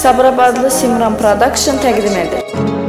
Sabirabadlı Simran Production təqdim edir.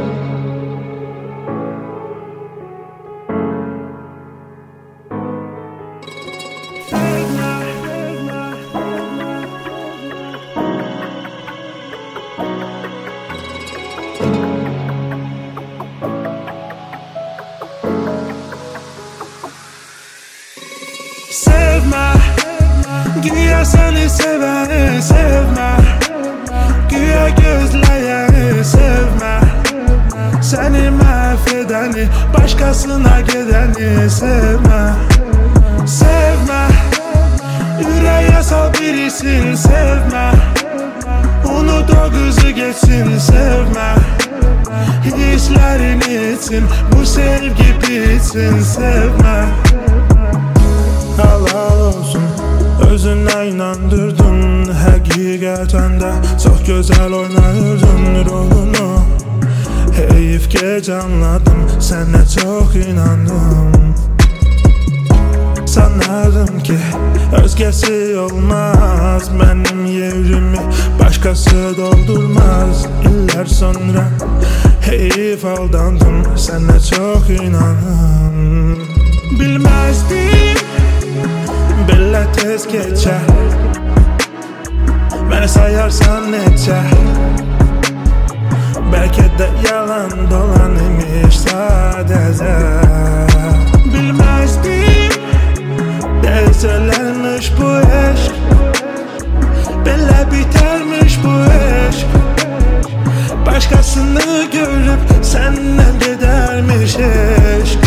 Sevme, güya seni seveni sevme, güya gözleyeni sevme, seni mahvedeni, başkasına gideni sevme. Sevme, yüreğe sal birisin sevme, unut o kızı geçsin sevme. Hislerin için bu sevgi bitsin sevme. Halal olsun, özünə inandırdın, həqiqətən də çox gözəl oynayırdın rolunu. Heyif gec anladım, sənə çox inandım. Sanardım ki özgəsi olmaz, mənim yerimi başqası doldurmaz. İllər sonra heyif aldandım, sənə çox inandım. Bilməzdim belə tez keçər, məni sayarsan neçə, bəlkə də yalan dolan imiş sadəcə. Bilməzdim dəyişələrmiş bu eşq, belə bitərmiş bu eşq, başqasını görüb səndən gedərmiş eşq.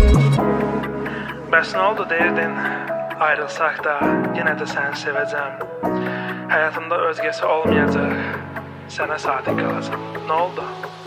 Bəs nə oldu deyirdin, ayrılsaq da yenə də səni sevəcəm. Həyatımda özgəsi olmayacaq, sənə sadiq qalacam. Nə oldu?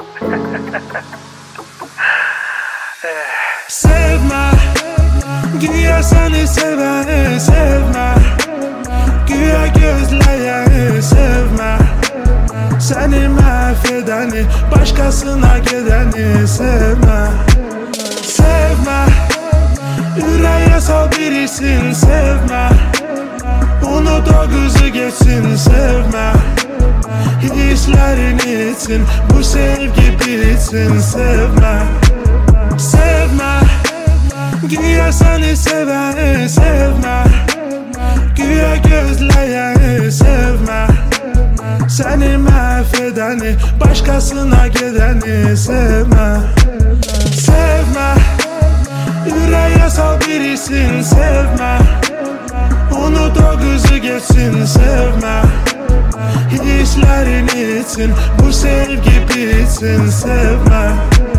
Sevme, güya seni seveni sevme, güya gözleyeni sevme, seni mahvedeni, başkasına gideni sevme. Sevme, yüreğe sal birisin sevme, unut o kızı geçsin sevme. Hislerin için bu sevgi bitsin sevme. Sevme, güya seni seveni sevme, güya gözleyeni sevme, seni mahvedeni, başkasına gideni sevme. Sevme, yüreğe sal birisin sevme, unut o kızı geçsin sevme. Hislerin için bu sevgi bitsin sevme.